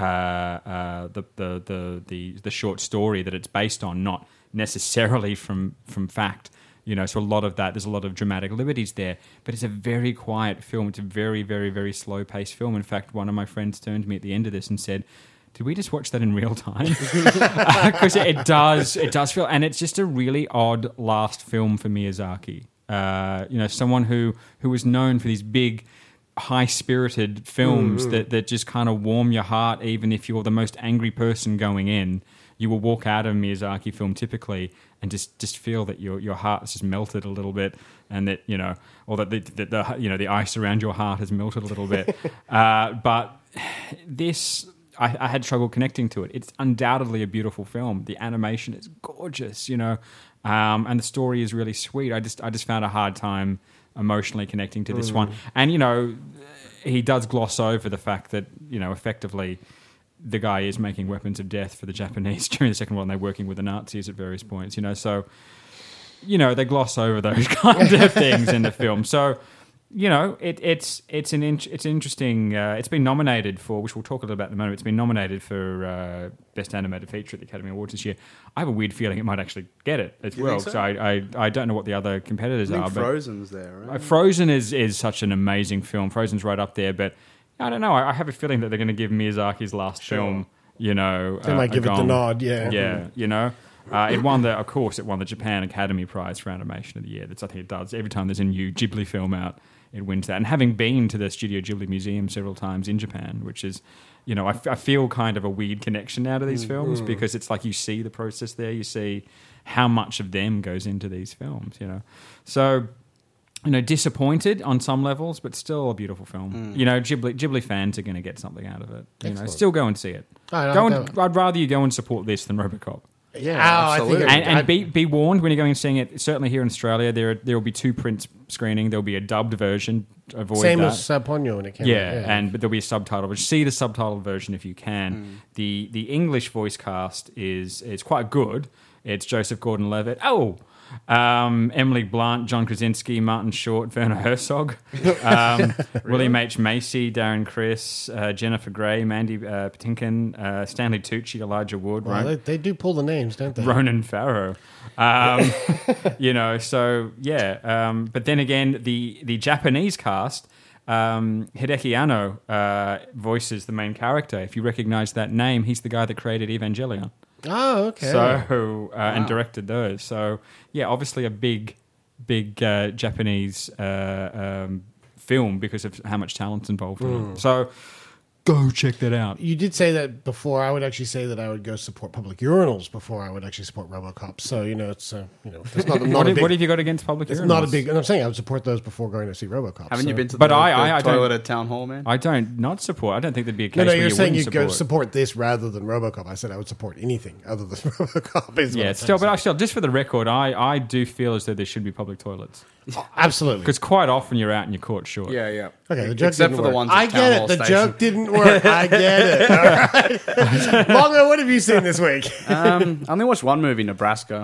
short story that it's based on, not necessarily from fact. So a lot of that, there's a lot of dramatic liberties there. But it's a very quiet film. It's a very, very, very slow-paced film. In fact, one of my friends turned to me at the end of this and said, did we just watch that in real time? Because it does feel... And it's just a really odd last film for Miyazaki. Someone who was known for these big, high-spirited films that just kind of warm your heart even if you're the most angry person going in. You will walk out of a Miyazaki film typically and just feel that your heart has just melted a little bit, and that or that the ice around your heart has melted a little bit. But this, I had trouble connecting to it. It's undoubtedly a beautiful film. The animation is gorgeous, and the story is really sweet. I just found a hard time emotionally connecting to this one, and he does gloss over the fact that effectively, the guy is making weapons of death for the Japanese during the Second World, and they're working with the Nazis at various points, So, they gloss over those kind of things in the film. So, it's interesting. It's been nominated for, which we'll talk a little about in a moment. It's been nominated for Best Animated Feature at the Academy Awards this year. I have a weird feeling it might actually get it as You well. think so? I don't know what the other competitors I think are. Frozen's there, right? Frozen is such an amazing film. Frozen's right up there, but I don't know. I have a feeling that they're going to give Miyazaki's last film. They might give it the nod. Yeah. It won the Japan Academy Prize for Animation of the Year. That's I think it does. Every time there's a new Ghibli film out, it wins that. And having been to the Studio Ghibli Museum several times in Japan, which is, I feel kind of a weird connection now to these films because it's like you see the process there, you see how much of them goes into these films, So, disappointed on some levels, but still a beautiful film. Ghibli fans are going to get something out of it. Still go and see it. I'd rather you go and support this than RoboCop. Yeah, absolutely. And be warned when you're going and seeing it. Certainly here in Australia, there will be 2 print screening. There'll be a dubbed version. Avoid Same that. as Ponyo when it came out. But there'll be a subtitle. But see the subtitled version if you can. The English voice cast is quite good. It's Joseph Gordon-Levitt. Emily Blunt, John Krasinski, Martin Short, Werner Herzog, William H. Macy, Darren Criss, Jennifer Grey, Mandy Patinkin, Stanley Tucci, Elijah Wood. Well, right? they do pull the names, don't they? Ronan Farrow. But then again, the Japanese cast, Hideki Anno voices the main character. If you recognize that name, he's the guy that created Evangelion. Oh, okay. And directed those. So, obviously a big Japanese film because of how much talent's involved in it. So, go check that out. You did say that before. I would actually say that I would go support public urinals before I would actually support RoboCop. So, it's not what have you got against public urinals? It's not a big... And I'm saying I would support those before going to see RoboCop. Haven't you been to the toilet at Town Hall, man? I don't not support. I don't think there'd be a case No, where you're saying wouldn't you'd go support this rather than RoboCop. I said I would support anything other than RoboCop. Still, just for the record, I do feel as though there should be public toilets. Absolutely. Because quite often you're out and you're caught short. Yeah. Okay, the joke Except didn't for work. the ones I at get Town it. Hall The Station. joke didn't work. I get it. All right. Longo, what have you seen this week? I only watched one movie, Nebraska.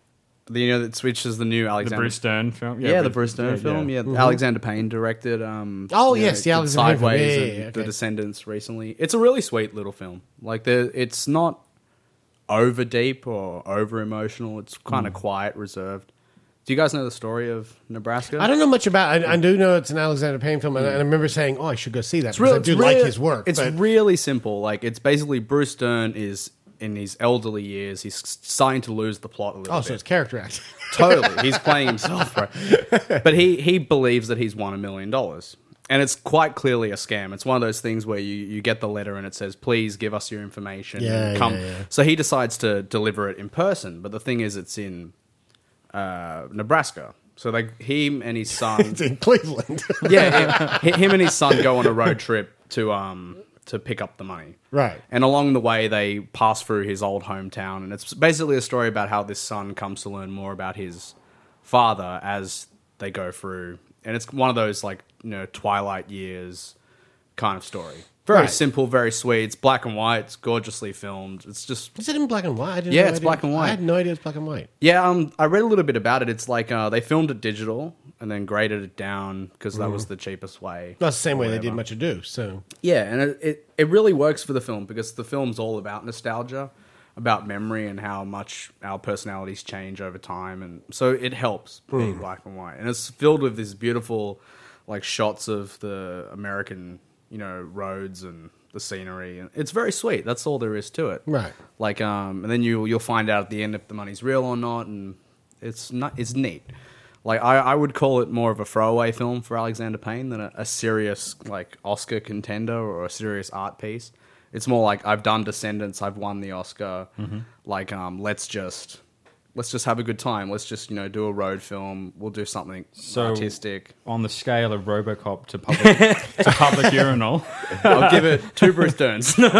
That switches the new Alexander... The Bruce Stern film? Yeah, the Bruce Stern film. Yeah. Mm-hmm. Alexander Payne directed... the Alexander Sideways Payne film. and The Descendants recently. It's a really sweet little film. It's not over deep or over emotional. It's kind of quiet, reserved. Do you guys know the story of Nebraska? I don't know much about it. I do know it's an Alexander Payne film, and I remember saying, I should go see that because I do like his work. It's really simple. It's basically Bruce Stern is in his elderly years. He's starting to lose the plot a little bit. So it's character acting. Totally. He's playing himself, right? But he believes that he's won $1 million. And it's quite clearly a scam. It's one of those things where you get the letter and it says, please give us your information. Yeah. So he decides to deliver it in person. But the thing is, it's in Nebraska. So him and his son... It's in Cleveland. him and his son go on a road trip to pick up the money. Right. And along the way, they pass through his old hometown. And it's basically a story about how this son comes to learn more about his father as they go through. And it's one of those, Twilight Years kind of story. Very simple, very sweet. It's black and white. It's gorgeously filmed. It's just... Is it in black and white? It's black and white. I had no idea it's black and white. Yeah, I read a little bit about it. It's they filmed it digital and then graded it down because that was the cheapest way. That's the same way they did Much Ado, so... Yeah, and it really works for the film because the film's all about nostalgia, about memory and how much our personalities change over time. And so it helps being black and white. And it's filled with these beautiful shots of the American... roads and the scenery, and it's very sweet. That's all there is to it, right? And then you'll find out at the end if the money's real or not, and it's neat. I would call it more of a throwaway film for Alexander Payne than a serious Oscar contender or a serious art piece. It's more I've done Descendants, I've won the Oscar. Let's just have a good time. Let's just, do a road film. We'll do something artistic. On the scale of RoboCop to public urinal, I'll give it 2 Bruce Sterns. No,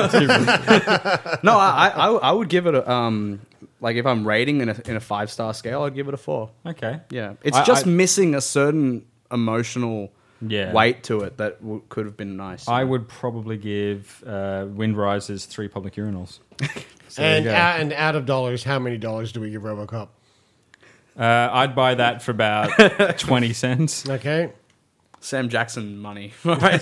I would give it a if I'm rating in a 5-star scale, I'd give it a 4. Okay. Yeah, it's missing a certain emotional weight to it that could have been nice. I would probably give Wind Rises 3 public urinals. So and out of dollars, how many dollars do we give RoboCop? I'd buy that for about 20 cents. Okay. Sam Jackson money.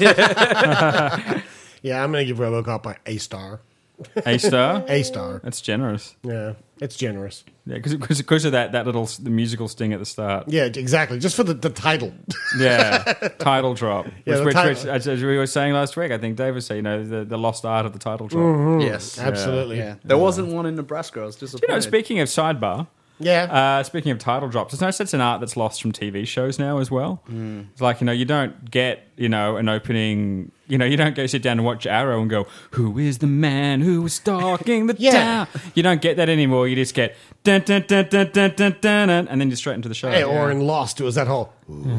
Yeah, I'm going to give RoboCop a star. A star? A star. That's generous. Yeah, it's generous. Yeah, because of that little the musical sting at the start. Yeah, exactly. Just for the title. Yeah, title drop. Yeah, which, the which, title. as we were saying last week, I think Dave was saying, the lost art of the title drop. Mhm. Yes, absolutely. Yeah. There wasn't one in Nebraska. I was disappointed. Speaking of sidebar. Yeah. Speaking of title drops, there's no sense in art that's lost from TV shows now as well. It's like, you don't get, an opening, you don't go sit down and watch Arrow and go, who is the man who was stalking the town? You don't get that anymore. You just get dun, dun, dun, dun, dun, dun, dun, and then you're straight into the show. Hey, or in Lost, it was that whole...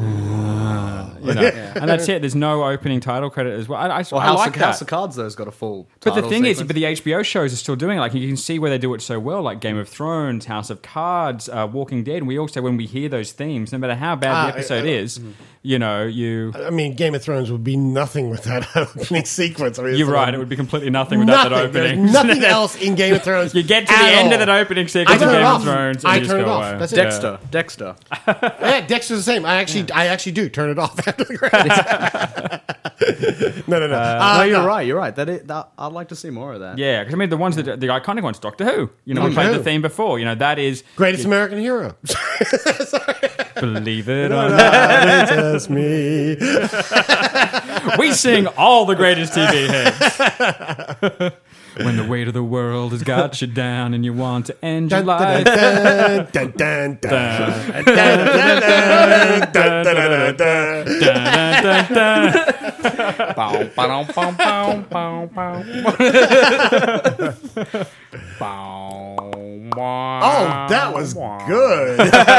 And that's it. There's no opening title credit as well. I like that. House of Cards, though, has got a full But the title thing is, sequence. but the HBO shows are still doing it. Like, you can see where they do it so well, like Game of Thrones, House of Cards, Walking Dead. And we also, when we hear those themes, no matter how bad the episode is, you. I mean, Game of Thrones would be nothing without that opening sequence. I mean, You're right. It would be completely nothing without that opening. There's nothing else in Game of Thrones. You get to the end of that opening sequence of Game of Thrones, and you just go away. That's it. Dexter. Yeah, Dexter's the same. I actually do turn it off after the credits. No. No, you're right. You're right. I'd like to see more of that. Yeah, because I mean, the iconic ones, Doctor Who. We played the theme before. That is Greatest American Hero. Believe it or not, not, it's me. We sing all the greatest TV hits. When the weight of the world has got you down and you want to end your life. Oh, that was good.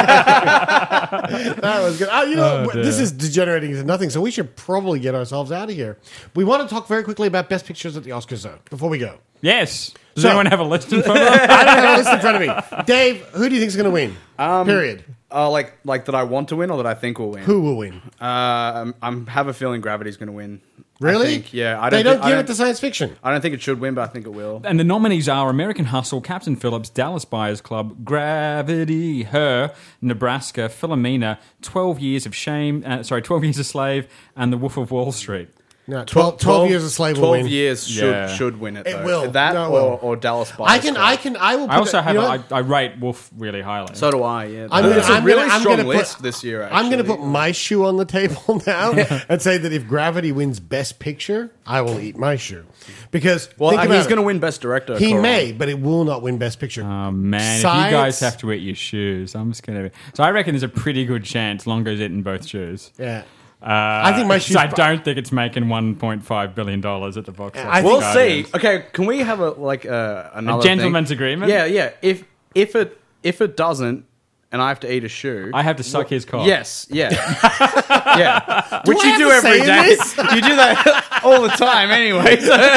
That was good. This is degenerating into nothing, so we should probably get ourselves out of here. We want to talk very quickly about Best Pictures at the Oscars, though, before we go. Yes. Does anyone have a list in front of them? I don't have a list in front of me. Dave, who do you think is going to win? Period. Like that I want to win or that I think will win? Who will win? I have a feeling Gravity's going to win. Really? I think, yeah. They don't give it to science fiction. I don't think it should win, but I think it will. And the nominees are American Hustle, Captain Phillips, Dallas Buyers Club, Gravity, Her, Nebraska, Philomena, 12 Years of Shame, 12 Years a Slave, and The Wolf of Wall Street. No, 12 Years a Slave will win. 12 Years should win it, though. It will. That No, it will. or Dallas Buyers Club. I will put I also it, I rate Wolf really highly. So do I, yeah. It's a really strong list this year, actually. I'm going to put my shoe on the table now and say that if Gravity wins Best Picture, I will eat my shoe. Because he's going to win Best Director. He may, but it will not win Best Picture. Oh, man. If you guys have to eat your shoes, I'm just going to... So I reckon there's a pretty good chance Longo's eating both shoes. Yeah. I think my shoes... I don't think it's making $1.5 billion at the box office. We'll see. Okay, can we have another gentleman's thing? agreement? Yeah. If it doesn't, and I have to eat a shoe, I have to suck his cock. Yes, yeah, yeah. Which you do every day. You do that all the time, anyway.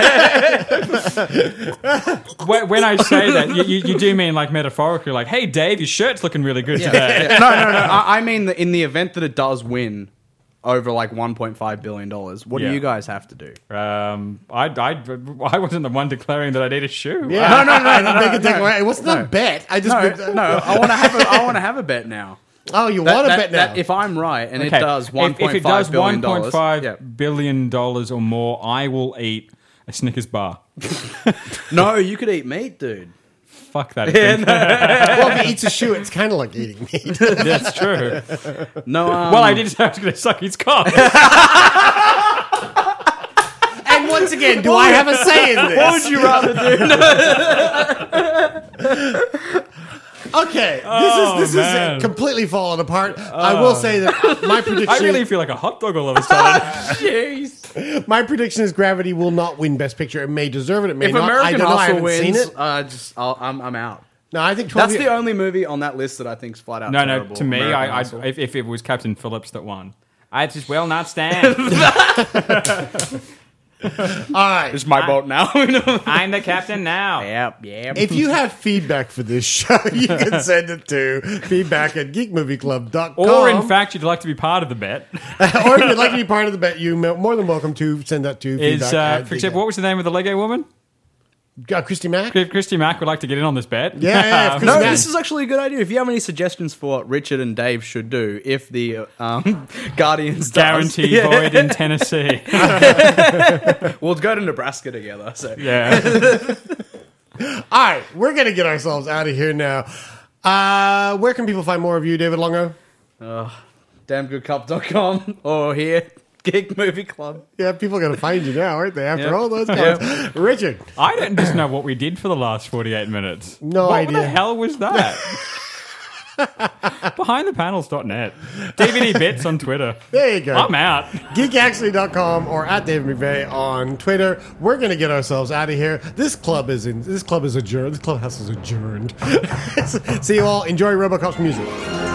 When I say that, you do mean like metaphorically, like, "Hey, Dave, your shirt's looking really good today." No. I mean that in the event that it does win over like $1.5 billion, what do you guys have to do? I wasn't the one declaring that I'd eat a shoe. Yeah. No. It wasn't a bet. I just I want to have a bet now. Oh, you want to bet now? That if I'm right and it does $1.5 billion, $1.5 billion or more, I will eat a Snickers bar. No, you could eat meat, dude. Fuck that. Well, if he eats a shoe, it's kind of like eating meat. That's true. No. Well, I did say I was going to suck his cock. And once again, do I have a say in this? What would you rather do? Okay, this is completely falling apart. I will say that my prediction... I really feel like a hot dog all of a sudden. Jeez. My prediction is Gravity will not win Best Picture. It may deserve it. It may if not. American I don't know. I Hustle haven't wins, seen it. I'm out. No, I think that's the only movie on that list that I think is flat out terrible. No. To me, if it was Captain Phillips that won, I'd just not stand. All right, it's my boat now. I'm the captain now. Yep. If you have feedback for this show, you can send it to feedback@geekmovieclub.com. Or in fact, you'd like to be part of the bet. Or if you'd like to be part of the bet, you're more than welcome to send that to feedback. For example, what was the name of the Lego woman? Christy Mack? If Christy Mack would like to get in on this bet. Yeah. No, this is actually a good idea. If you have any suggestions for what Richard and Dave should do if the Guardians Guarantee void in Tennessee. We'll go to Nebraska together. So Yeah. All right, we're going to get ourselves out of here now. Where can people find more of you, David Longo? damngoodcup.com or here, Geek Movie Club. Yeah, people are going to find you now, aren't they, after all those guys? Richard. I don't just know what we did for the last 48 minutes. No what idea. What the hell was that? BehindThePanels.net. DVD Bits on Twitter. There you go. I'm out. Geekactually.com or at David McVeigh on Twitter. We're going to get ourselves out of here. This club is adjourned. This clubhouse is adjourned. See you all. Enjoy RoboCop's music.